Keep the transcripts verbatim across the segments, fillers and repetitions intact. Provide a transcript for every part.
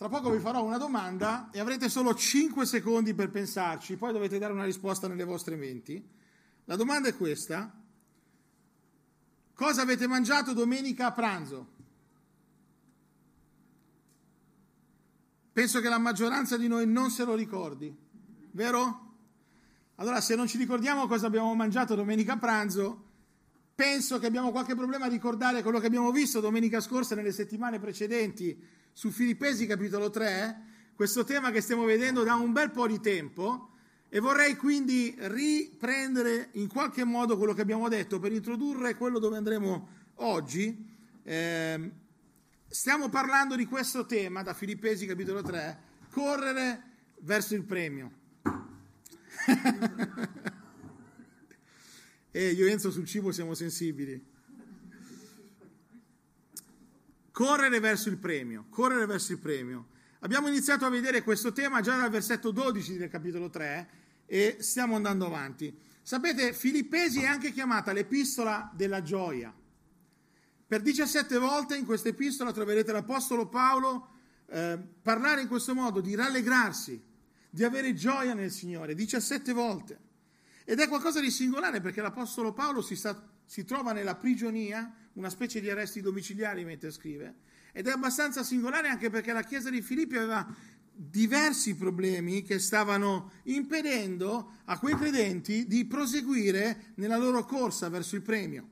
Tra poco vi farò una domanda e avrete solo cinque secondi per pensarci, poi dovete dare una risposta nelle vostre menti. La domanda è questa: cosa avete mangiato domenica a pranzo? Penso che la maggioranza di noi non se lo ricordi, vero? Allora, se non ci ricordiamo cosa abbiamo mangiato domenica a pranzo, penso che abbiamo qualche problema a ricordare quello che abbiamo visto domenica scorsa nelle settimane precedenti su Filippesi capitolo tre, questo tema che stiamo vedendo da un bel po' di tempo, e vorrei quindi riprendere in qualche modo quello che abbiamo detto per introdurre quello dove andremo oggi. Eh, stiamo parlando di questo tema da Filippesi capitolo tre, correre verso il premio. E io e Enzo sul cibo siamo sensibili. Correre verso il premio, correre verso il premio. Abbiamo iniziato a vedere questo tema già dal versetto dodici del capitolo tre e stiamo andando avanti. Sapete, Filippesi è anche chiamata l'epistola della gioia. Per diciassette volte in questa epistola troverete l'apostolo Paolo eh, parlare in questo modo di rallegrarsi, di avere gioia nel Signore, diciassette volte. Ed è qualcosa di singolare perché l'apostolo Paolo si, sta, si trova nella prigionia, una specie di arresti domiciliari mentre scrive, ed è abbastanza singolare anche perché la chiesa di Filippi aveva diversi problemi che stavano impedendo a quei credenti di proseguire nella loro corsa verso il premio.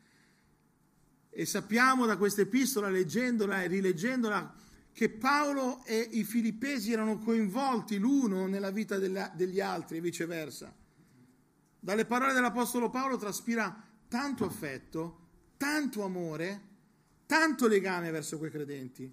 E sappiamo da questa epistola, leggendola e rileggendola, che Paolo e i filippesi erano coinvolti l'uno nella vita degli altri e viceversa. Dalle parole dell'apostolo Paolo traspira tanto affetto, tanto amore, tanto legame verso quei credenti.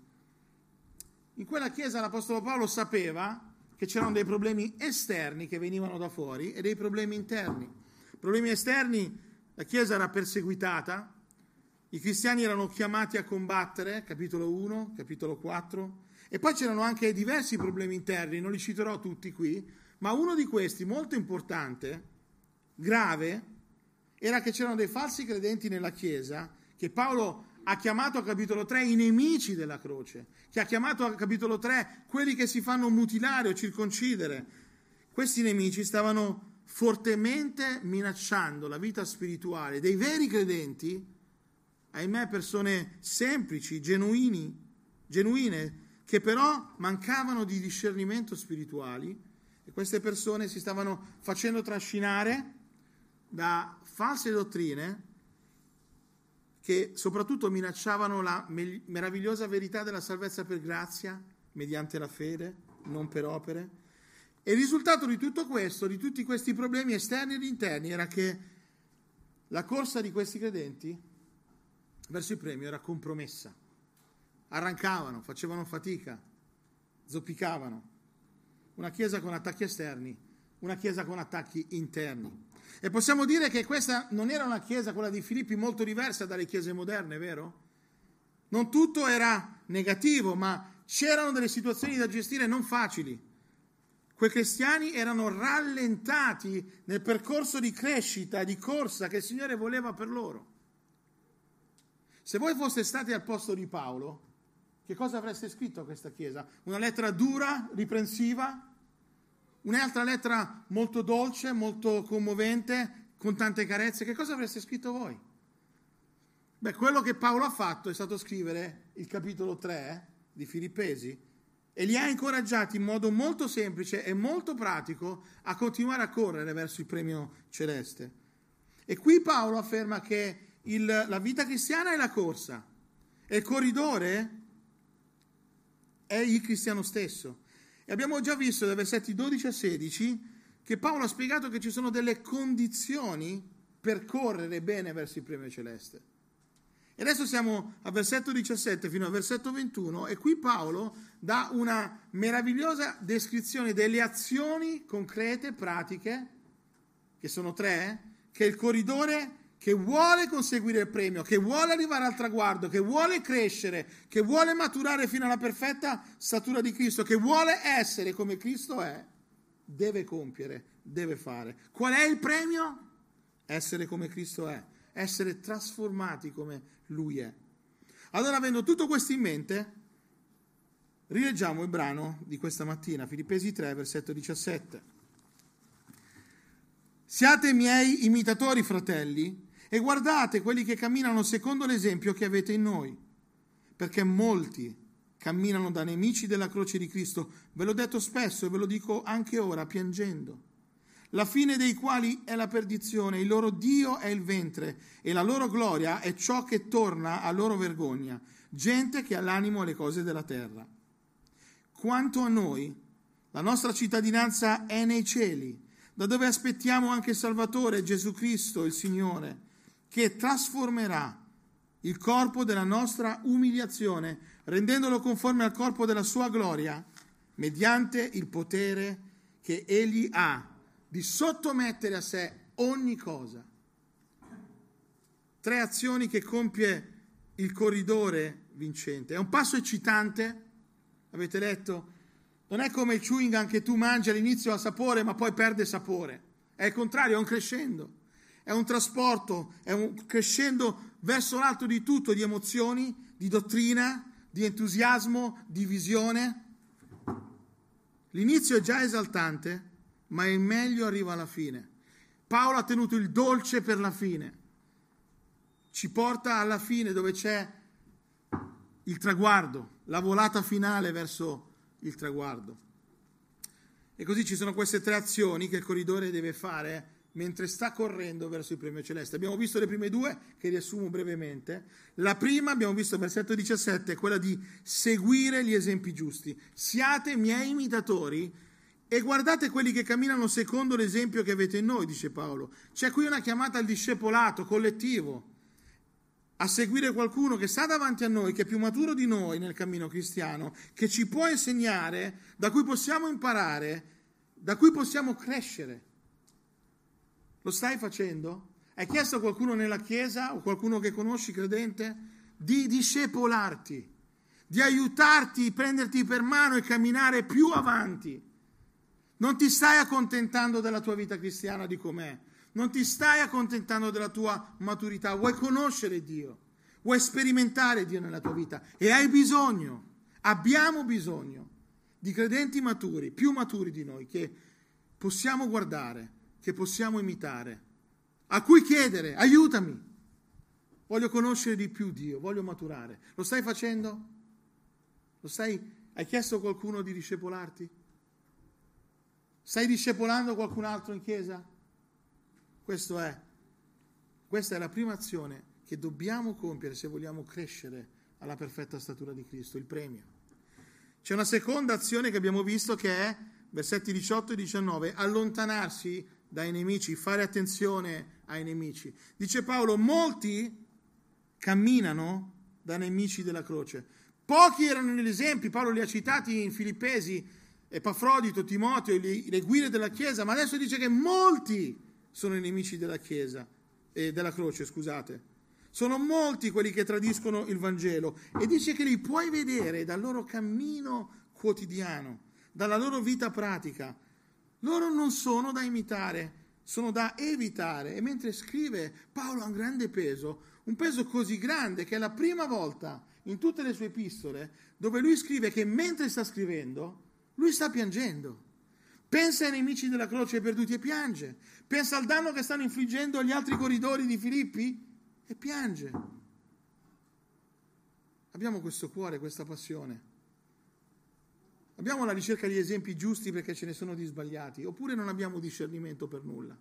In quella chiesa l'apostolo Paolo sapeva che c'erano dei problemi esterni che venivano da fuori e dei problemi interni. Problemi esterni: la chiesa era perseguitata, i cristiani erano chiamati a combattere, capitolo uno, capitolo quattro, e poi c'erano anche diversi problemi interni, non li citerò tutti qui, ma uno di questi, molto importante, grave, era che c'erano dei falsi credenti nella chiesa che Paolo ha chiamato a capitolo tre i nemici della croce, che ha chiamato a capitolo tre quelli che si fanno mutilare o circoncidere. Questi nemici stavano fortemente minacciando la vita spirituale dei veri credenti, ahimè persone semplici, genuini, genuine, che però mancavano di discernimento spirituali, e queste persone si stavano facendo trascinare da false dottrine che soprattutto minacciavano la meravigliosa verità della salvezza per grazia, mediante la fede, non per opere. E il risultato di tutto questo, di tutti questi problemi esterni ed interni, era che la corsa di questi credenti verso il premio era compromessa. Arrancavano, facevano fatica, zoppicavano. Una chiesa con attacchi esterni, una chiesa con attacchi interni. E possiamo dire che questa non era una chiesa, quella di Filippi, molto diversa dalle chiese moderne, vero? Non tutto era negativo, ma c'erano delle situazioni da gestire non facili. Quei cristiani erano rallentati nel percorso di crescita, di corsa che il Signore voleva per loro. Se voi foste stati al posto di Paolo, che cosa avreste scritto a questa chiesa? Una lettera dura, riprensiva? Un'altra lettera molto dolce, molto commovente, con tante carezze? Che cosa avreste scritto voi? Beh, quello che Paolo ha fatto è stato scrivere il capitolo tre di Filippesi e li ha incoraggiati in modo molto semplice e molto pratico a continuare a correre verso il premio celeste. E qui Paolo afferma che il, la vita cristiana è la corsa e il corridore è il cristiano stesso. E abbiamo già visto dai versetti dodici a sedici che Paolo ha spiegato che ci sono delle condizioni per correre bene verso il premio celeste. E adesso siamo al versetto diciassette fino al versetto ventuno e qui Paolo dà una meravigliosa descrizione delle azioni concrete, pratiche, che sono tre, che il corridore che vuole conseguire il premio, che vuole arrivare al traguardo, che vuole crescere, che vuole maturare fino alla perfetta statura di Cristo, che vuole essere come Cristo è, deve compiere, deve fare. Qual è il premio? Essere come Cristo è, essere trasformati come Lui è. Allora, avendo tutto questo in mente, Rileggiamo il brano di questa mattina, Filippesi tre, versetto diciassette. Siate miei imitatori, fratelli, e guardate quelli che camminano secondo l'esempio che avete in noi, perché molti camminano da nemici della croce di Cristo. Ve l'ho detto spesso e ve lo dico anche ora, piangendo. La fine dei quali è la perdizione, il loro Dio è il ventre e la loro gloria è ciò che torna a loro vergogna, gente che ha l'animo alle cose della terra. Quanto a noi, la nostra cittadinanza è nei cieli, da dove aspettiamo anche il Salvatore, Gesù Cristo, il Signore, che trasformerà il corpo della nostra umiliazione, rendendolo conforme al corpo della sua gloria, mediante il potere che Egli ha di sottomettere a sé ogni cosa. Tre azioni che compie il corridore vincente. È un passo eccitante, avete letto? Non è come il chewing gum che tu mangi, all'inizio ha sapore ma poi perde sapore. È il contrario, è un crescendo. È un trasporto, è un crescendo verso l'alto di tutto, di emozioni, di dottrina, di entusiasmo, di visione. L'inizio è già esaltante, ma il meglio arriva alla fine. Paolo ha tenuto il dolce per la fine. Ci porta alla fine dove c'è il traguardo, la volata finale verso il traguardo. E così ci sono queste tre azioni che il corridore deve fare mentre sta correndo verso il premio celeste. Abbiamo visto le prime due, che riassumo brevemente. La prima, abbiamo visto il versetto diciassette, è quella di seguire gli esempi giusti. Siate miei imitatori e guardate quelli che camminano secondo l'esempio che avete in noi, dice Paolo. C'è qui una chiamata al discepolato collettivo, a seguire qualcuno che sta davanti a noi, che è più maturo di noi nel cammino cristiano, che ci può insegnare, da cui possiamo imparare, da cui possiamo crescere. Lo stai facendo? Hai chiesto a qualcuno nella chiesa o qualcuno che conosci credente di discepolarti, di aiutarti, prenderti per mano e camminare più avanti? Non ti stai accontentando della tua vita cristiana di com'è, non ti stai accontentando della tua maturità, vuoi conoscere Dio, vuoi sperimentare Dio nella tua vita e hai bisogno, abbiamo bisogno di credenti maturi, più maturi di noi, che possiamo guardare, che possiamo imitare, a cui chiedere, aiutami, voglio conoscere di più Dio, voglio maturare. Lo stai facendo? Lo stai? Hai chiesto a qualcuno di discepolarti? Stai discepolando qualcun altro in chiesa? Questo è, questa è la prima azione che dobbiamo compiere se vogliamo crescere alla perfetta statura di Cristo, il premio. C'è una seconda azione che abbiamo visto che è, versetti diciotto e diciannove, allontanarsi dai nemici, fare attenzione ai nemici. Dice Paolo, molti camminano da nemici della croce. Pochi erano gli esempi, Paolo li ha citati in Filippesi, Epafrodito, Timoteo, le, le guide della Chiesa, ma adesso dice che molti sono i nemici della Chiesa, eh, della croce, scusate. Sono molti quelli che tradiscono il Vangelo e dice che li puoi vedere dal loro cammino quotidiano, dalla loro vita pratica. Loro non sono da imitare, sono da evitare. E mentre scrive, Paolo ha un grande peso, un peso così grande che è la prima volta in tutte le sue epistole dove lui scrive che mentre sta scrivendo, lui sta piangendo. Pensa ai nemici della croce perduti e piange. Pensa al danno che stanno infliggendo agli altri corridori di Filippi e piange. Abbiamo questo cuore, questa passione. Abbiamo la ricerca di esempi giusti perché ce ne sono di sbagliati, oppure non abbiamo discernimento per nulla.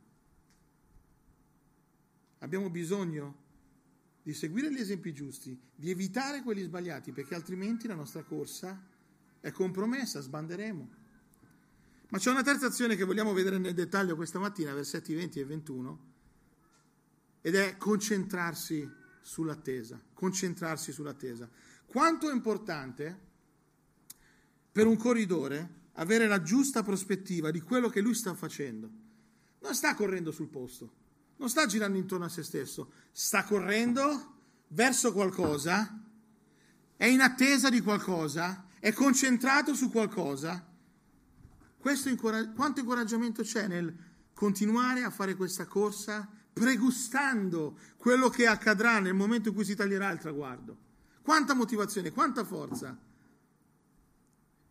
Abbiamo bisogno di seguire gli esempi giusti, di evitare quelli sbagliati, perché altrimenti la nostra corsa è compromessa, sbanderemo. Ma c'è una terza azione che vogliamo vedere nel dettaglio questa mattina, versetti venti e ventuno, ed è concentrarsi sull'attesa, concentrarsi sull'attesa. Quanto è importante per un corridore avere la giusta prospettiva di quello che lui sta facendo. Non sta correndo sul posto, non sta girando intorno a se stesso, sta correndo verso qualcosa, è in attesa di qualcosa, è concentrato su qualcosa. Questo incoragg- quanto incoraggiamento c'è nel continuare a fare questa corsa pregustando quello che accadrà nel momento in cui si taglierà il traguardo. Quanta motivazione, quanta forza.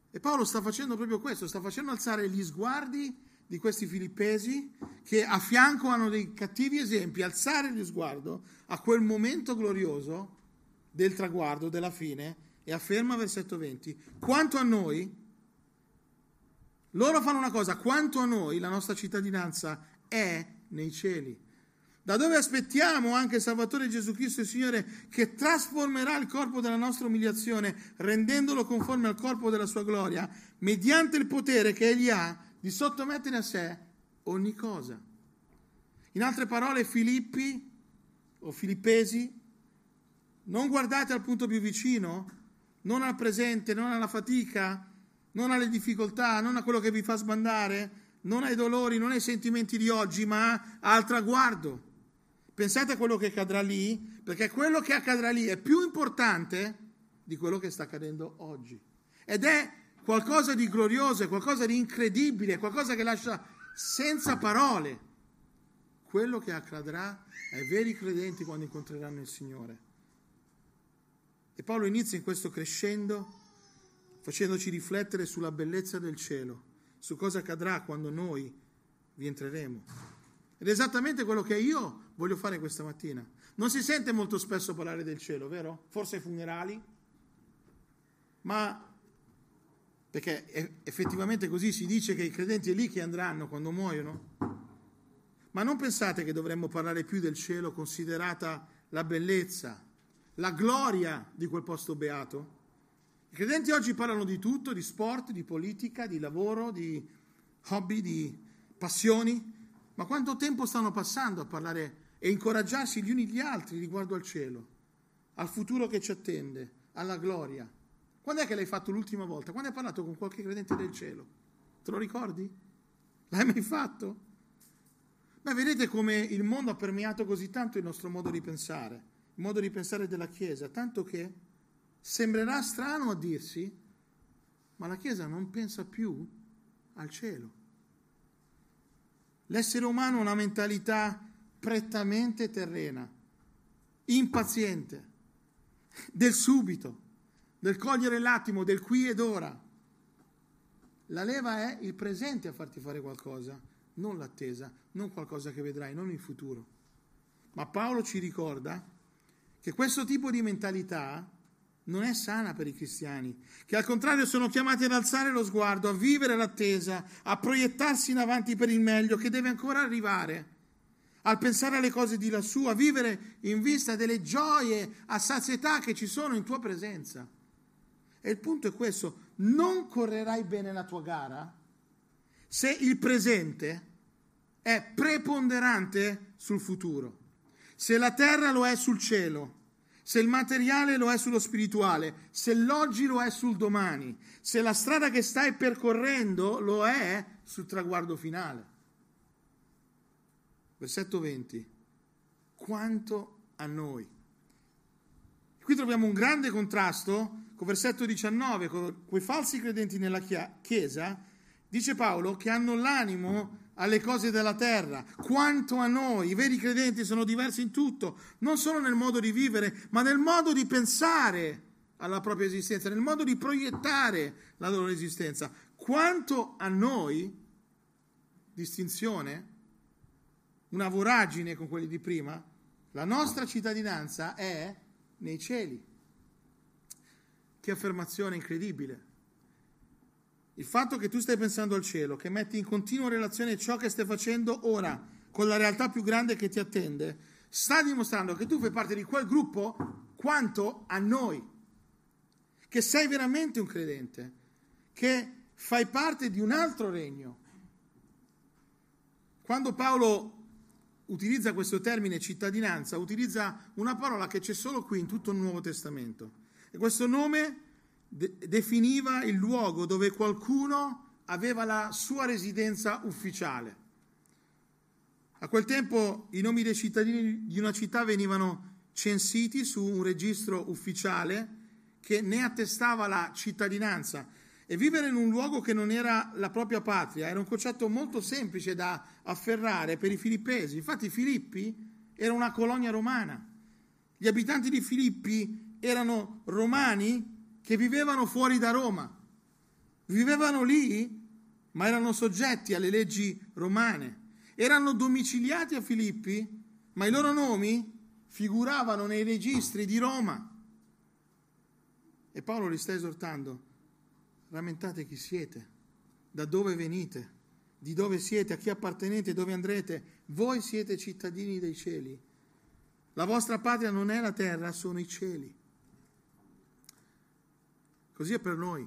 E Paolo sta facendo proprio questo, sta facendo alzare gli sguardi di questi filippesi che a fianco hanno dei cattivi esempi, alzare gli sguardo a quel momento glorioso del traguardo, della fine, e afferma, versetto venti, quanto a noi, loro fanno una cosa, quanto a noi la nostra cittadinanza è nei cieli, da dove aspettiamo anche il Salvatore Gesù Cristo il Signore, che trasformerà il corpo della nostra umiliazione, rendendolo conforme al corpo della sua gloria, mediante il potere che Egli ha di sottomettere a sé ogni cosa. In altre parole, Filippi o Filippesi, non guardate al punto più vicino, non al presente, non alla fatica, non alle difficoltà, non a quello che vi fa sbandare, non ai dolori, non ai sentimenti di oggi, ma al traguardo. Pensate a quello che accadrà lì, perché quello che accadrà lì è più importante di quello che sta accadendo oggi. Ed è qualcosa di glorioso, è qualcosa di incredibile, è qualcosa che lascia senza parole quello che accadrà ai veri credenti quando incontreranno il Signore. E Paolo inizia in questo crescendo, facendoci riflettere sulla bellezza del cielo, su cosa accadrà quando noi vi entreremo. Ed è esattamente quello che io voglio fare questa mattina. Non si sente molto spesso parlare del cielo, vero? Forse ai funerali, ma perché effettivamente così si dice che i credenti è lì che andranno quando muoiono. Ma non pensate che dovremmo parlare più del cielo, considerata la bellezza, la gloria di quel posto beato? I credenti oggi parlano di tutto, di sport, di politica, di lavoro, di hobby, di passioni, ma quanto tempo stanno passando a parlare e incoraggiarsi gli uni gli altri riguardo al cielo, al futuro che ci attende, alla gloria? Quando è che l'hai fatto l'ultima volta? Quando hai parlato con qualche credente del cielo? Te lo ricordi? L'hai mai fatto? Beh, vedete come il mondo ha permeato così tanto il nostro modo di pensare, il modo di pensare della Chiesa, tanto che sembrerà strano a dirsi, ma la Chiesa non pensa più al cielo. L'essere umano ha una mentalità prettamente terrena, impaziente, del subito, del cogliere l'attimo, del qui ed ora. La leva è il presente a farti fare qualcosa, non l'attesa, non qualcosa che vedrai, non il futuro. Ma Paolo ci ricorda che questo tipo di mentalità non è sana per i cristiani, che al contrario sono chiamati ad alzare lo sguardo, a vivere l'attesa, a proiettarsi in avanti per il meglio che deve ancora arrivare, al pensare alle cose di lassù, a vivere in vista delle gioie a sazietà che ci sono in tua presenza. E il punto è questo: non correrai bene la tua gara se il presente è preponderante sul futuro, se la terra lo è sul cielo, se il materiale lo è sullo spirituale, se l'oggi lo è sul domani, se la strada che stai percorrendo lo è sul traguardo finale. Versetto venti. Quanto a noi. Qui troviamo un grande contrasto con versetto diciannove, con quei falsi credenti nella Chiesa. Dice Paolo che hanno l'animo alle cose della terra. Quanto a noi, i veri credenti sono diversi in tutto, non solo nel modo di vivere, ma nel modo di pensare alla propria esistenza, nel modo di proiettare la loro esistenza. Quanto a noi, distinzione, una voragine con quelli di prima, la nostra cittadinanza è nei cieli. Che affermazione incredibile! Il fatto che tu stai pensando al cielo, che metti in continua relazione ciò che stai facendo ora con la realtà più grande che ti attende, sta dimostrando che tu fai parte di quel gruppo quanto a noi, che sei veramente un credente, che fai parte di un altro regno. Quando Paolo utilizza questo termine cittadinanza, utilizza una parola che c'è solo qui in tutto il Nuovo Testamento. E questo nome de- definiva il luogo dove qualcuno aveva la sua residenza ufficiale. A quel tempo i nomi dei cittadini di una città venivano censiti su un registro ufficiale che ne attestava la cittadinanza. E vivere in un luogo che non era la propria patria era un concetto molto semplice da afferrare per i filippesi. Infatti Filippi era una colonia romana. Gli abitanti di Filippi erano romani che vivevano fuori da Roma. Vivevano lì, ma erano soggetti alle leggi romane. Erano domiciliati a Filippi, ma i loro nomi figuravano nei registri di Roma. E Paolo li sta esortando: rammentate chi siete, da dove venite, di dove siete, a chi appartenete, dove andrete. Voi siete cittadini dei cieli. La vostra patria non è la terra, sono i cieli. Così è per noi.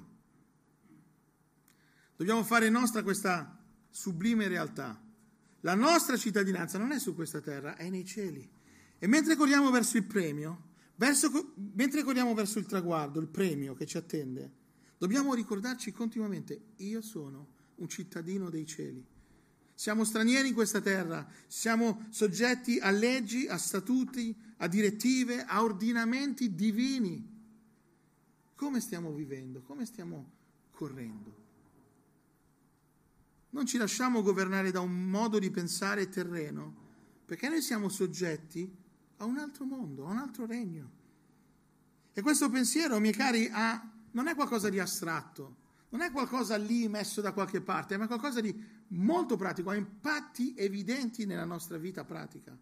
Dobbiamo fare nostra questa sublime realtà. La nostra cittadinanza non è su questa terra, è nei cieli. E mentre corriamo verso il premio, verso, mentre corriamo verso il traguardo, il premio che ci attende, dobbiamo ricordarci continuamente: io sono un cittadino dei cieli. Siamo stranieri in questa terra, siamo soggetti a leggi, a statuti, a direttive, a ordinamenti divini. Come stiamo vivendo? Come stiamo correndo? Non ci lasciamo governare da un modo di pensare terreno, perché noi siamo soggetti a un altro mondo, a un altro regno. E questo pensiero, miei cari, ha, non è qualcosa di astratto, non è qualcosa lì messo da qualche parte, ma è qualcosa di molto pratico, ha impatti evidenti nella nostra vita pratica,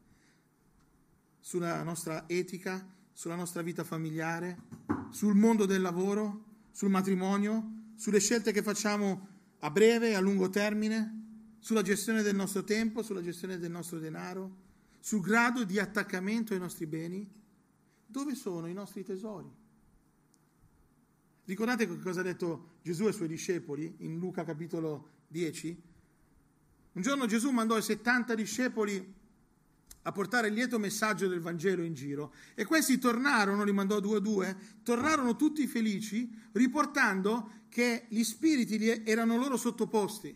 sulla nostra etica, sulla nostra vita familiare, sul mondo del lavoro, sul matrimonio, sulle scelte che facciamo a breve e a lungo termine, sulla gestione del nostro tempo, sulla gestione del nostro denaro, sul grado di attaccamento ai nostri beni. Dove sono i nostri tesori? Ricordate che cosa ha detto Gesù ai suoi discepoli in Luca capitolo dieci? Un giorno Gesù mandò i settanta discepoli a portare il lieto messaggio del Vangelo in giro, e questi tornarono, li mandò due a due, tornarono tutti felici, riportando che gli spiriti erano loro sottoposti.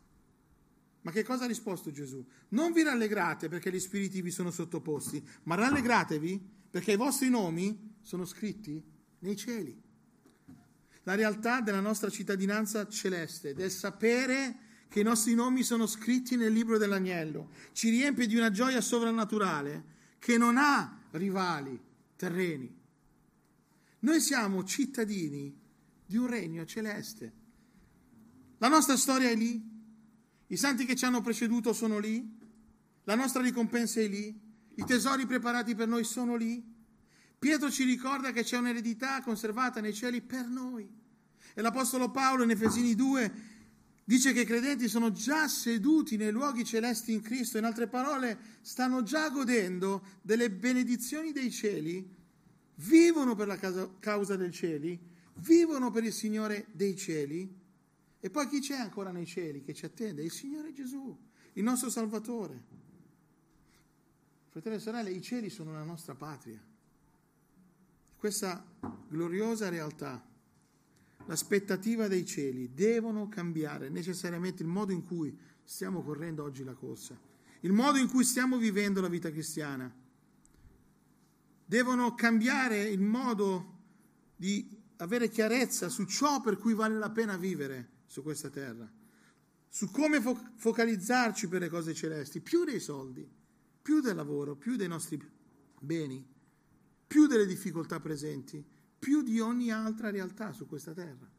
Ma che cosa ha risposto Gesù? Non vi rallegrate perché gli spiriti vi sono sottoposti, ma rallegratevi perché i vostri nomi sono scritti nei cieli. La realtà della nostra cittadinanza celeste, del sapere che i nostri nomi sono scritti nel libro dell'agnello, ci riempie di una gioia sovrannaturale che non ha rivali terreni. Noi siamo cittadini di un regno celeste. La nostra storia è lì, i santi che ci hanno preceduto sono lì, la nostra ricompensa è lì, i tesori preparati per noi sono lì. Pietro ci ricorda che c'è un'eredità conservata nei cieli per noi. E l'Apostolo Paolo in Efesini due dice che i credenti sono già seduti nei luoghi celesti in Cristo, in altre parole stanno già godendo delle benedizioni dei cieli, vivono per la causa dei cieli, vivono per il Signore dei cieli. E poi chi c'è ancora nei cieli che ci attende? Il Signore Gesù, il nostro Salvatore. Fratelli e sorelle, i cieli sono la nostra patria. Questa gloriosa realtà, l'aspettativa dei cieli, devono cambiare necessariamente il modo in cui stiamo correndo oggi la corsa, il modo in cui stiamo vivendo la vita cristiana. Devono cambiare il modo di avere chiarezza su ciò per cui vale la pena vivere su questa terra, su come fo- focalizzarci per le cose celesti, più dei soldi, più del lavoro, più dei nostri beni, più delle difficoltà presenti, più di ogni altra realtà su questa terra.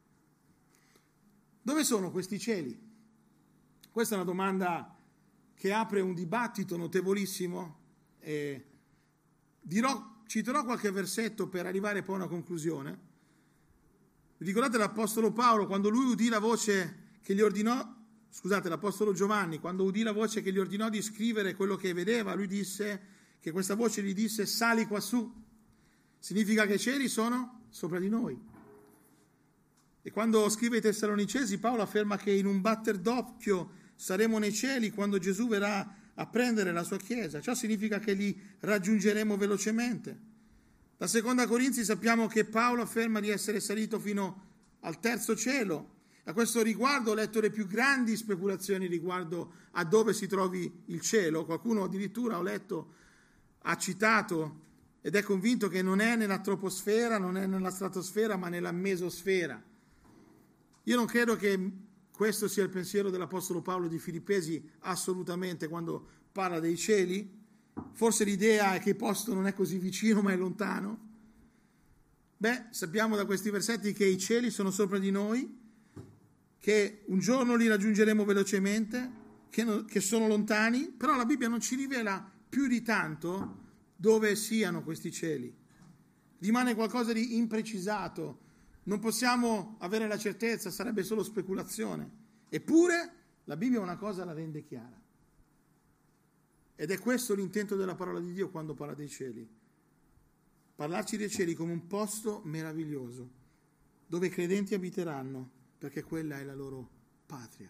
Dove sono questi cieli? Questa è una domanda che apre un dibattito notevolissimo e dirò, citerò qualche versetto per arrivare poi a una conclusione. Vi ricordate l'Apostolo Paolo quando lui udì la voce che gli ordinò, scusate, l'Apostolo Giovanni, quando udì la voce che gli ordinò di scrivere quello che vedeva, lui disse che questa voce gli disse: sali quassù. Significa che i cieli sono sopra di noi. E quando scrive ai Tessalonicesi, Paolo afferma che in un batter d'occhio saremo nei cieli quando Gesù verrà a prendere la sua Chiesa. Ciò significa che li raggiungeremo velocemente. Da seconda Corinzi sappiamo che Paolo afferma di essere salito fino al terzo cielo. A questo riguardo ho letto le più grandi speculazioni riguardo a dove si trovi il cielo. Qualcuno addirittura, ho letto, ha citato ed è convinto che non è nella troposfera, non è nella stratosfera, ma nella mesosfera. Io non credo che questo sia il pensiero dell'Apostolo Paolo di Filippesi, assolutamente, quando parla dei cieli. Forse l'idea è che il posto non è così vicino, ma è lontano. Beh, sappiamo da questi versetti che i cieli sono sopra di noi, che un giorno li raggiungeremo velocemente, che, no, che sono lontani, però la Bibbia non ci rivela più di tanto dove siano questi cieli. Rimane qualcosa di imprecisato, non possiamo avere la certezza, sarebbe solo speculazione. Eppure la Bibbia una cosa la rende chiara. Ed è questo l'intento della parola di Dio quando parla dei cieli. Parlarci dei cieli come un posto meraviglioso, dove i credenti abiteranno, perché quella è la loro patria.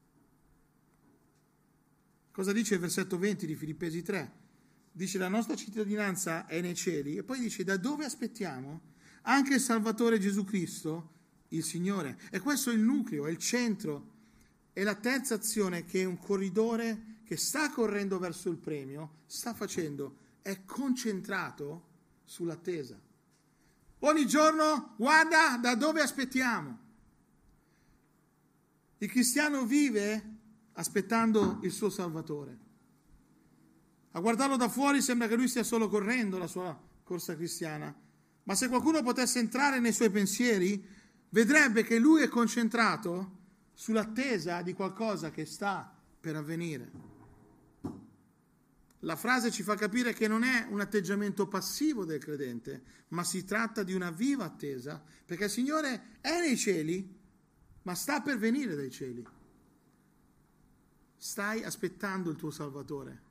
Cosa dice il versetto venti di Filippesi tre? Dice: la nostra cittadinanza è nei cieli, e poi dice: da dove aspettiamo anche il Salvatore Gesù Cristo, il Signore. E questo è il nucleo, è il centro, è la terza azione che un corridore che sta correndo verso il premio sta facendo, è concentrato sull'attesa. Ogni giorno guarda da dove aspettiamo. Il cristiano vive aspettando il suo Salvatore. A guardarlo da fuori sembra che lui stia solo correndo la sua corsa cristiana, ma se qualcuno potesse entrare nei suoi pensieri, vedrebbe che lui è concentrato sull'attesa di qualcosa che sta per avvenire. La frase ci fa capire che non è un atteggiamento passivo del credente, ma si tratta di una viva attesa, perché il Signore è nei cieli, ma sta per venire dai cieli. Stai aspettando il tuo Salvatore.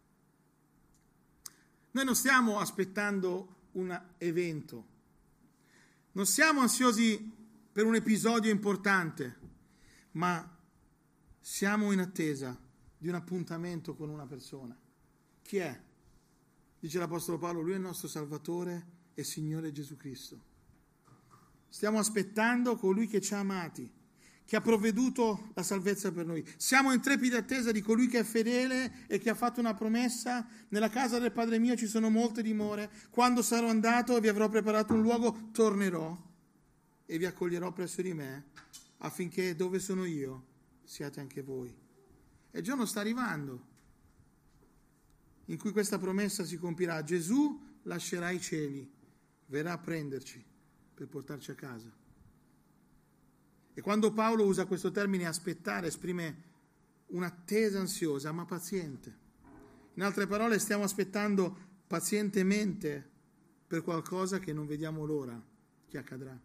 Noi non stiamo aspettando un evento, non siamo ansiosi per un episodio importante, ma siamo in attesa di un appuntamento con una persona. Chi è? Dice l'Apostolo Paolo: lui è il nostro Salvatore e Signore Gesù Cristo. Stiamo aspettando colui che ci ha amati, che ha provveduto la salvezza per noi. Siamo in trepida attesa di colui che è fedele e che ha fatto una promessa: nella casa del Padre mio ci sono molte dimore, quando sarò andato e vi avrò preparato un luogo, tornerò e vi accoglierò presso di me, affinché dove sono io siate anche voi. E il giorno sta arrivando in cui questa promessa si compirà. Gesù lascerà i cieli, verrà a prenderci per portarci a casa. E quando Paolo usa questo termine aspettare, esprime un'attesa ansiosa ma paziente. In altre parole, stiamo aspettando pazientemente per qualcosa che non vediamo l'ora che accadrà.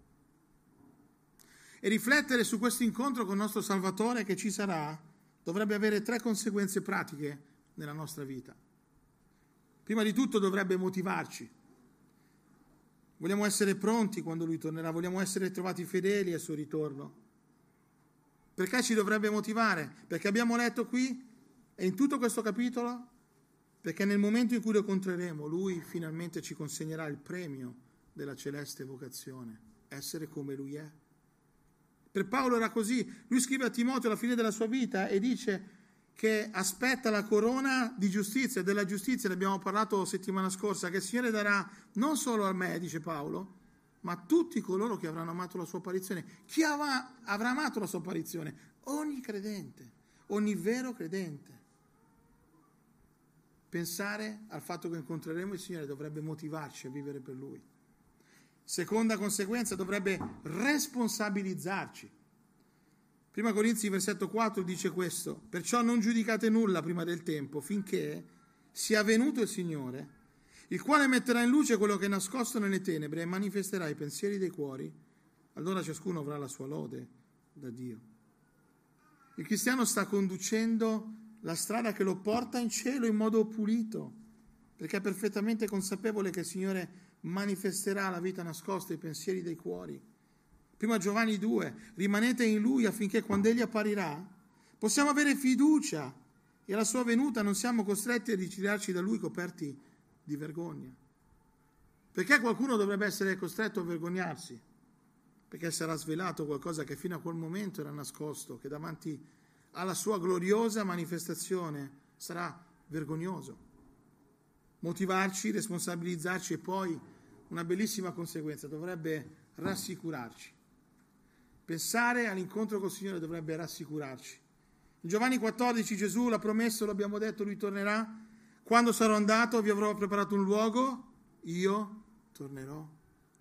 E riflettere su questo incontro con il nostro Salvatore che ci sarà dovrebbe avere tre conseguenze pratiche nella nostra vita. Prima di tutto dovrebbe motivarci. Vogliamo essere pronti quando Lui tornerà, vogliamo essere trovati fedeli al suo ritorno. Perché ci dovrebbe motivare? Perché abbiamo letto qui e in tutto questo capitolo, perché nel momento in cui lo incontreremo, Lui finalmente ci consegnerà il premio della celeste vocazione, essere come Lui è. Per Paolo era così. Lui scrive a Timoteo alla fine della sua vita e dice che aspetta la corona di giustizia, della giustizia, ne abbiamo parlato settimana scorsa, che il Signore darà non solo a me, dice Paolo, ma a tutti coloro che avranno amato la sua apparizione. Chi avrà, avrà amato la sua apparizione? Ogni credente, ogni vero credente. Pensare al fatto che incontreremo il Signore dovrebbe motivarci a vivere per Lui. Seconda conseguenza, dovrebbe responsabilizzarci. Prima Corinzi, versetto quattro, dice questo: perciò non giudicate nulla prima del tempo, finché sia venuto il Signore, il quale metterà in luce quello che è nascosto nelle tenebre e manifesterà i pensieri dei cuori. Allora ciascuno avrà la sua lode da Dio. Il cristiano sta conducendo la strada che lo porta in cielo in modo pulito, perché è perfettamente consapevole che il Signore manifesterà la vita nascosta, i pensieri dei cuori. Prima Giovanni due, rimanete in Lui affinché quando Egli apparirà possiamo avere fiducia e alla sua venuta non siamo costretti a ritirarci da Lui coperti di vergogna. Perché qualcuno dovrebbe essere costretto a vergognarsi? Perché sarà svelato qualcosa che fino a quel momento era nascosto, che davanti alla sua gloriosa manifestazione sarà vergognoso. Motivarci, responsabilizzarci e poi una bellissima conseguenza, dovrebbe rassicurarci. Pensare all'incontro col Signore dovrebbe rassicurarci. In Giovanni quattordici Gesù l'ha promesso, l'abbiamo detto, Lui tornerà. Quando sarò andato vi avrò preparato un luogo, io tornerò.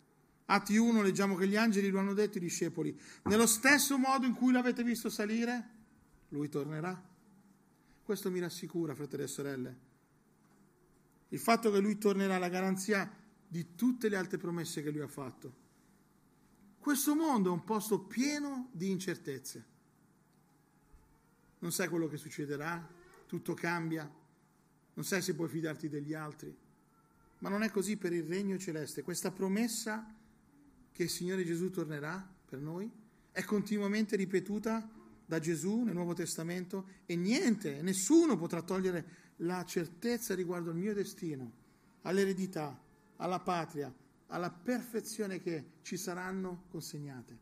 Atti uno leggiamo che gli angeli lo hanno detto ai discepoli: nello stesso modo in cui l'avete visto salire, lui tornerà. Questo mi rassicura, fratelli e sorelle. Il fatto che lui tornerà è la garanzia di tutte le altre promesse che lui ha fatto. Questo mondo è un posto pieno di incertezze. Non sai quello che succederà, tutto cambia, non sai se puoi fidarti degli altri, ma non è così per il regno celeste. Questa promessa che il Signore Gesù tornerà per noi è continuamente ripetuta da Gesù nel Nuovo Testamento e niente, nessuno potrà togliere la certezza riguardo al mio destino, all'eredità, alla patria, alla perfezione che ci saranno consegnate.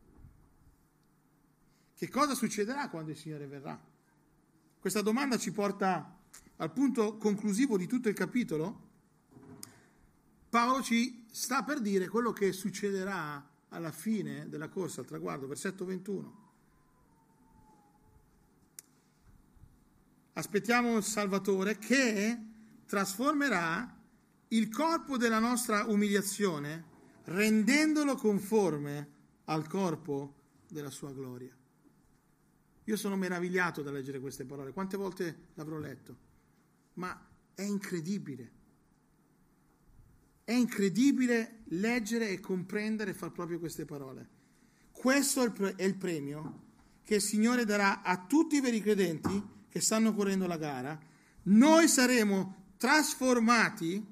Che cosa succederà quando il Signore verrà? Questa domanda ci porta al punto conclusivo di tutto il capitolo. Paolo ci sta per dire quello che succederà alla fine della corsa al traguardo, versetto ventuno. Aspettiamo il Salvatore che trasformerà il corpo della nostra umiliazione, rendendolo conforme al corpo della sua gloria. Io sono meravigliato da leggere queste parole. Quante volte l'avrò letto? Ma è incredibile. È incredibile leggere e comprendere e far proprio queste parole. Questo è il, pre- è il premio che il Signore darà a tutti i veri credenti che stanno correndo la gara. Noi saremo trasformati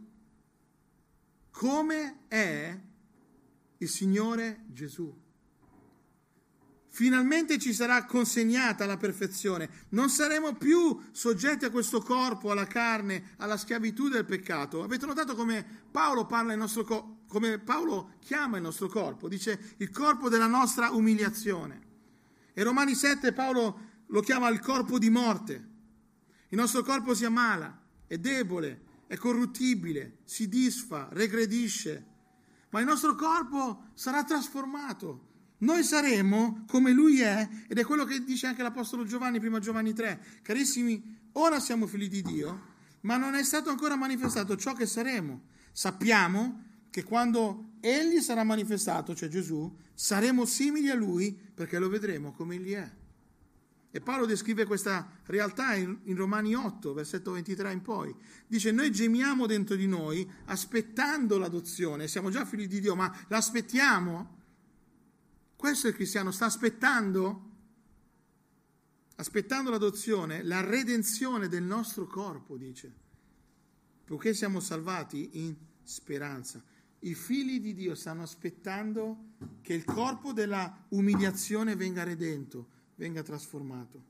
come è il Signore Gesù. Finalmente ci sarà consegnata la perfezione. Non saremo più soggetti a questo corpo, alla carne, alla schiavitù del peccato. Avete notato come Paolo parla il nostro co- come Paolo chiama il nostro corpo? Dice il corpo della nostra umiliazione. E Romani sette Paolo lo chiama il corpo di morte. Il nostro corpo si ammala, è debole, è corruttibile, si disfa, regredisce. Ma il nostro corpo sarà trasformato. Noi saremo come Lui è, ed è quello che dice anche l'Apostolo Giovanni, prima Giovanni tre. Carissimi, ora siamo figli di Dio, ma non è stato ancora manifestato ciò che saremo. Sappiamo che quando Egli sarà manifestato, cioè Gesù, saremo simili a Lui perché lo vedremo come Egli è. E Paolo descrive questa realtà in, in Romani otto, versetto ventitré in poi. Dice, noi gemiamo dentro di noi aspettando l'adozione. Siamo già figli di Dio, ma l'aspettiamo? Questo il cristiano sta aspettando, aspettando l'adozione, la redenzione del nostro corpo, dice. Poiché siamo salvati in speranza. I figli di Dio stanno aspettando che il corpo della umiliazione venga redento, venga trasformato.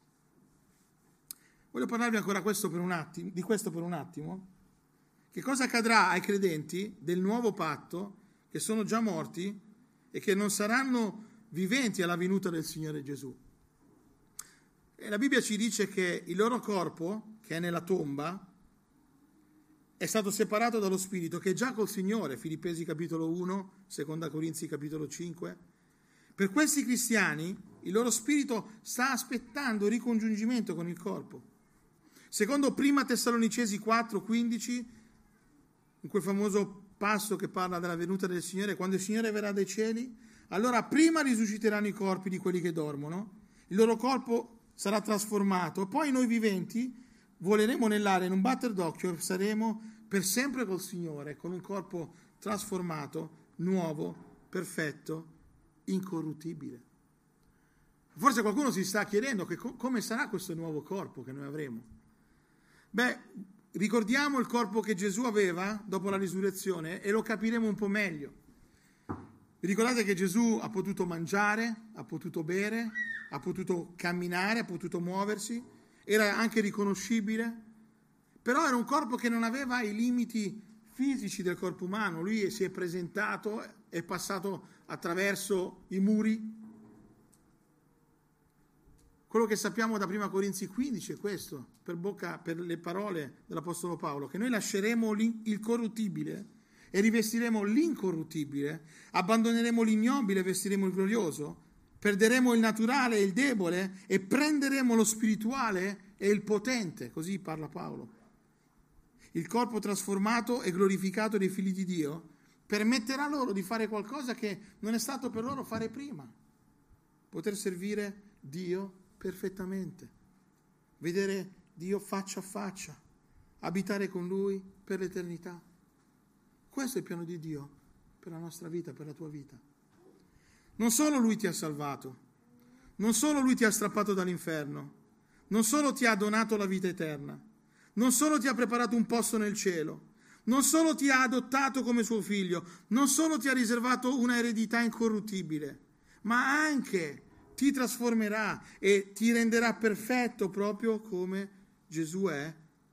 Voglio parlarvi ancora questo per un attimo, di questo per un attimo. Che cosa accadrà ai credenti del nuovo patto che sono già morti e che non saranno viventi alla venuta del Signore Gesù? E la Bibbia ci dice che il loro corpo, che è nella tomba, è stato separato dallo Spirito, che è già col Signore, Filippesi capitolo uno, seconda Corinzi capitolo cinque. Per questi cristiani il loro spirito sta aspettando il ricongiungimento con il corpo. Secondo prima Tessalonicesi quattro quindici, in quel famoso passo che parla della venuta del Signore, quando il Signore verrà dai cieli, allora prima risusciteranno i corpi di quelli che dormono, il loro corpo sarà trasformato, e poi noi viventi voleremo nell'aria in un batter d'occhio e saremo per sempre col Signore, con un corpo trasformato, nuovo, perfetto, incorruttibile. Forse qualcuno si sta chiedendo che co- come sarà questo nuovo corpo che noi avremo. Beh, ricordiamo il corpo che Gesù aveva dopo la risurrezione e lo capiremo un po' meglio. Vi ricordate che Gesù ha potuto mangiare, ha potuto bere, ha potuto camminare, ha potuto muoversi, era anche riconoscibile, però era un corpo che non aveva i limiti fisici del corpo umano. Lui si è presentato, è passato attraverso i muri. Quello che sappiamo da prima Corinzi quindici è questo, per bocca, per le parole dell'Apostolo Paolo, che noi lasceremo il corruttibile e rivestiremo l'incorruttibile, abbandoneremo l'ignobile e vestiremo il glorioso, perderemo il naturale e il debole e prenderemo lo spirituale e il potente, così parla Paolo. Il corpo trasformato e glorificato dei figli di Dio permetterà loro di fare qualcosa che non è stato per loro fare prima. Poter servire Dio perfettamente, vedere Dio faccia a faccia, abitare con Lui per l'eternità. Questo è il piano di Dio per la nostra vita, per la tua vita. Non solo Lui ti ha salvato, non solo Lui ti ha strappato dall'inferno, non solo ti ha donato la vita eterna, non solo ti ha preparato un posto nel cielo, non solo ti ha adottato come suo figlio, non solo ti ha riservato una eredità incorruttibile, ma anche ti trasformerà e ti renderà perfetto proprio come Gesù è.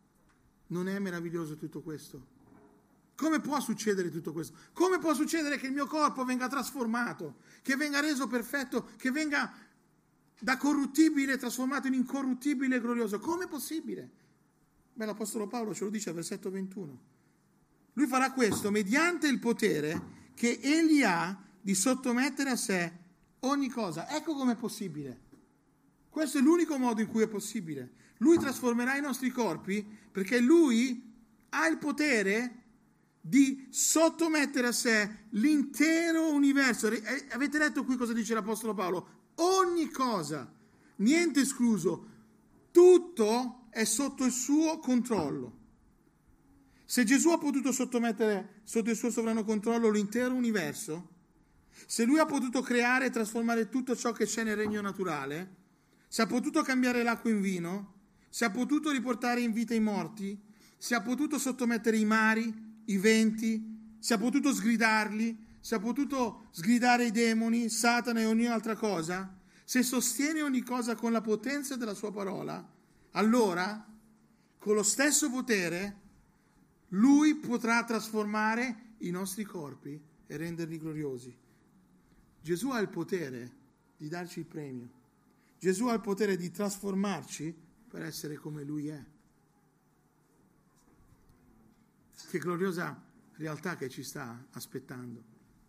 Non è meraviglioso tutto questo? Come può succedere tutto questo? Come può succedere che il mio corpo venga trasformato, che venga reso perfetto, che venga da corruttibile trasformato in incorruttibile e glorioso? Come è possibile? Beh, l'Apostolo Paolo ce lo dice al versetto ventuno. Lui farà questo mediante il potere che egli ha di sottomettere a sé ogni cosa. Ecco com'è possibile. Questo è l'unico modo in cui è possibile. Lui trasformerà i nostri corpi perché Lui ha il potere di sottomettere a sé l'intero universo. Avete letto qui cosa dice l'Apostolo Paolo? Ogni cosa, niente escluso, tutto è sotto il suo controllo. Se Gesù ha potuto sottomettere sotto il suo sovrano controllo l'intero universo, se Lui ha potuto creare e trasformare tutto ciò che c'è nel regno naturale, se ha potuto cambiare l'acqua in vino, se ha potuto riportare in vita i morti, se ha potuto sottomettere i mari, i venti, se ha potuto sgridarli, se ha potuto sgridare i demoni, Satana e ogni altra cosa, se sostiene ogni cosa con la potenza della sua parola, allora, con lo stesso potere, Lui potrà trasformare i nostri corpi e renderli gloriosi. Gesù ha il potere di darci il premio. Gesù ha il potere di trasformarci per essere come Lui è. Che gloriosa realtà che ci sta aspettando.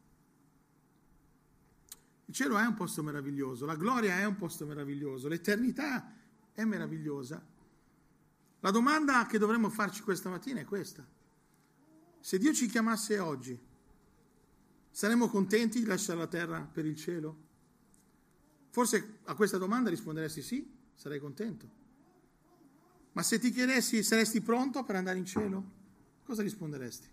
Il cielo è un posto meraviglioso, la gloria è un posto meraviglioso, l'eternità è meravigliosa. La domanda che dovremmo farci questa mattina è questa: se Dio ci chiamasse oggi, saremmo contenti di lasciare la terra per il cielo? Forse a questa domanda risponderesti sì, sarei contento. Ma se ti chiedessi saresti pronto per andare in cielo, cosa risponderesti?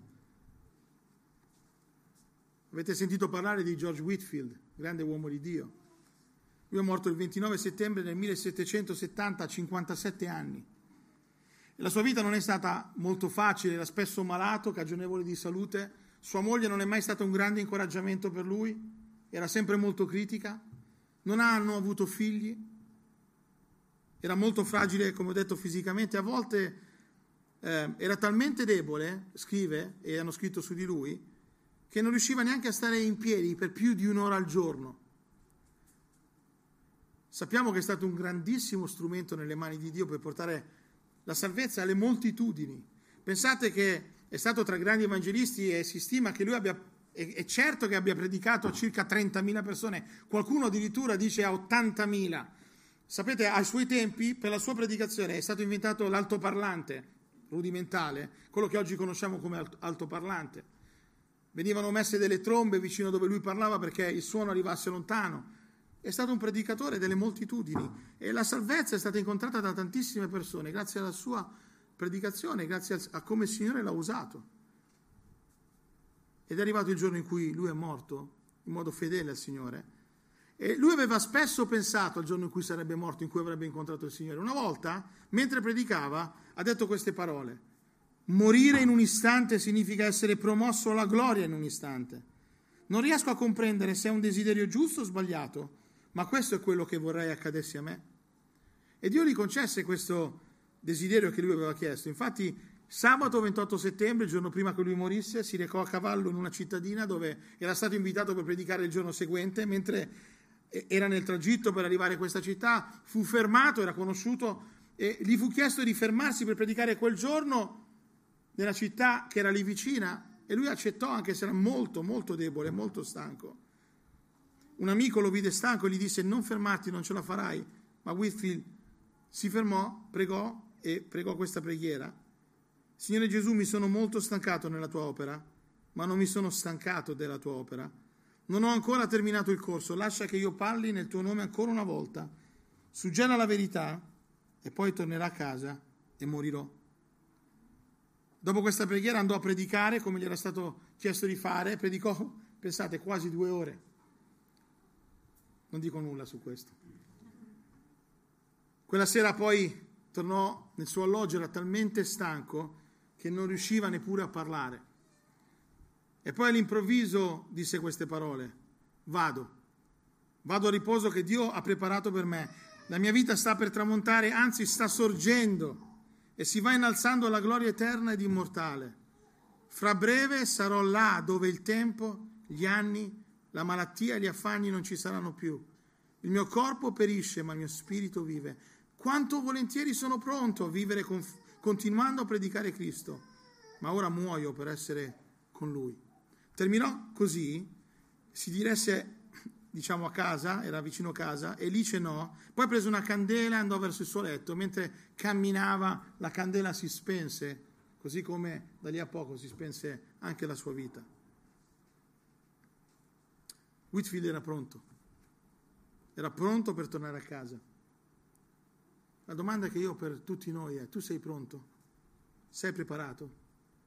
Avete sentito parlare di George Whitefield, grande uomo di Dio. Lui è morto il ventinove settembre del millesettecentosettanta, a cinquantasette anni. E la sua vita non è stata molto facile, era spesso malato, cagionevole di salute. Sua moglie non è mai stata un grande incoraggiamento per lui, era sempre molto critica. Non hanno avuto figli. Era molto fragile, come ho detto, fisicamente. A volte eh, era talmente debole, scrive, e hanno scritto su di lui, che non riusciva neanche a stare in piedi per più di un'ora al giorno. Sappiamo che è stato un grandissimo strumento nelle mani di Dio per portare la salvezza alle moltitudini. Pensate che è stato tra i grandi evangelisti e si stima che lui abbia, è certo che abbia predicato a circa trentamila persone, qualcuno addirittura dice a ottantamila. Sapete, ai suoi tempi, per la sua predicazione, è stato inventato l'altoparlante rudimentale, quello che oggi conosciamo come altoparlante. Venivano messe delle trombe vicino dove lui parlava perché il suono arrivasse lontano. È stato un predicatore delle moltitudini e la salvezza è stata incontrata da tantissime persone grazie alla sua predicazione, grazie a come il Signore l'ha usato. Ed è arrivato il giorno in cui lui è morto in modo fedele al Signore. E lui aveva spesso pensato al giorno in cui sarebbe morto, in cui avrebbe incontrato il Signore. Una volta, mentre predicava, ha detto queste parole: morire in un istante significa essere promosso alla gloria in un istante. Non riesco a comprendere se è un desiderio giusto o sbagliato, ma questo è quello che vorrei accadesse a me. E Dio gli concesse questo desiderio che lui aveva chiesto. Infatti, sabato ventotto settembre, il giorno prima che lui morisse, si recò a cavallo in una cittadina dove era stato invitato per predicare il giorno seguente. Mentre era nel tragitto per arrivare a questa città, fu fermato, era conosciuto, e gli fu chiesto di fermarsi per predicare quel giorno nella città che era lì vicina, e lui accettò, anche se era molto molto debole, molto stanco. Un amico lo vide stanco e gli disse: non fermarti, non ce la farai. Ma Whitefield si fermò, pregò e pregò questa preghiera: Signore Gesù, mi sono molto stancato nella tua opera, ma non mi sono stancato della tua opera. Non ho ancora terminato il corso, lascia che io parli nel tuo nome ancora una volta. Suggella la verità e poi tornerà a casa e morirò. Dopo questa preghiera andò a predicare come gli era stato chiesto di fare, predicò, pensate, quasi due ore. Non dico nulla su questo. Quella sera poi tornò nel suo alloggio, era talmente stanco che non riusciva neppure a parlare. E poi all'improvviso disse queste parole: vado, vado a riposo che Dio ha preparato per me. La mia vita sta per tramontare, anzi sta sorgendo e si va innalzando alla gloria eterna ed immortale. Fra breve sarò là dove il tempo, gli anni, la malattia e gli affanni non ci saranno più. Il mio corpo perisce, ma il mio spirito vive. Quanto volentieri sono pronto a vivere con, continuando a predicare Cristo, ma ora muoio per essere con Lui. Terminò così, si diresse, diciamo, a casa, era vicino a casa, e lì cenò, poi prese una candela e andò verso il suo letto. Mentre camminava, la candela si spense, così come da lì a poco si spense anche la sua vita. Whitefield era pronto, era pronto per tornare a casa. La domanda che io ho per tutti noi è: tu sei pronto? Sei preparato?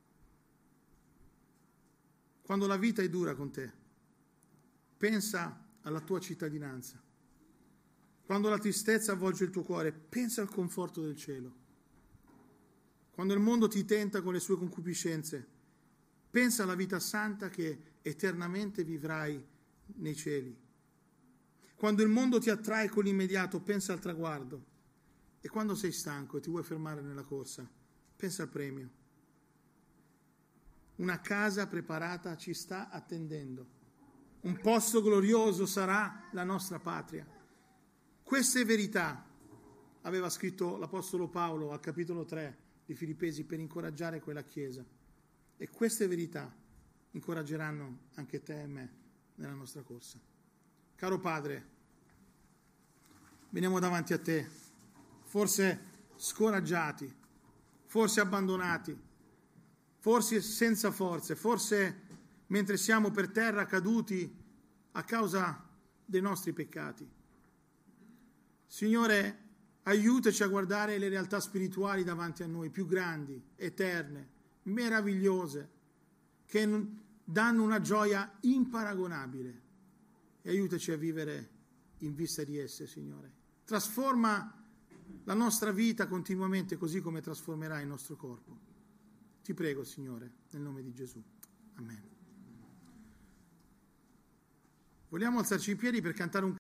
Quando la vita è dura con te, pensa alla tua cittadinanza. Quando la tristezza avvolge il tuo cuore, pensa al conforto del cielo. Quando il mondo ti tenta con le sue concupiscenze, pensa alla vita santa che eternamente vivrai nei cieli. Quando il mondo ti attrae con l'immediato, pensa al traguardo. E quando sei stanco e ti vuoi fermare nella corsa, pensa al premio. Una casa preparata ci sta attendendo. Un posto glorioso sarà la nostra patria. Queste verità aveva scritto l'Apostolo Paolo al capitolo tre di Filippesi per incoraggiare quella Chiesa. E queste verità incoraggeranno anche te e me nella nostra corsa. Caro Padre, veniamo davanti a te, forse scoraggiati, forse abbandonati, forse senza forze, forse mentre siamo per terra caduti a causa dei nostri peccati. Signore, aiutaci a guardare le realtà spirituali davanti a noi, più grandi, eterne, meravigliose, che danno una gioia imparagonabile, e aiutaci a vivere in vista di esse, Signore. Trasforma la nostra vita continuamente, così come trasformerai il nostro corpo. Ti prego, Signore, nel nome di Gesù. Amen. Vogliamo alzarci in piedi per cantare un